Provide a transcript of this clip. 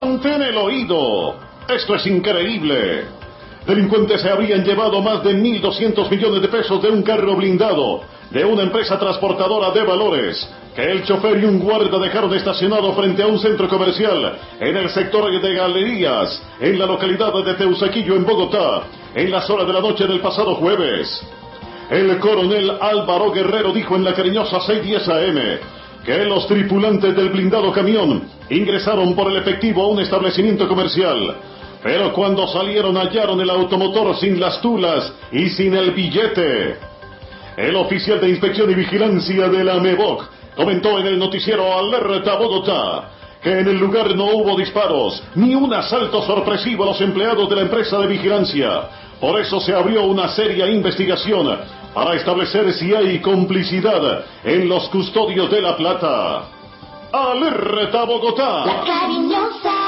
Mantén el oído. Esto es increíble. Delincuentes se habrían llevado más de 1.200 millones de pesos de un carro blindado de una empresa transportadora de valores, que el chofer y un guarda dejaron estacionado frente a un centro comercial en el sector de Galerías, en la localidad de Teusaquillo, en Bogotá, en las horas de la noche del pasado jueves. El coronel Álvaro Guerrero dijo en la cariñosa 6:10 AM que los tripulantes del blindado camión ingresaron por el efectivo a un establecimiento comercial, pero cuando salieron hallaron el automotor sin las tulas y sin el billete. El oficial de inspección y vigilancia de la MEVOC comentó en el noticiero Alerta Bogotá que en el lugar no hubo disparos ni un asalto sorpresivo a los empleados de la empresa de vigilancia. Por eso se abrió una seria investigación para establecer si hay complicidad en los custodios de la plata. Alerta Bogotá. La cariñosa.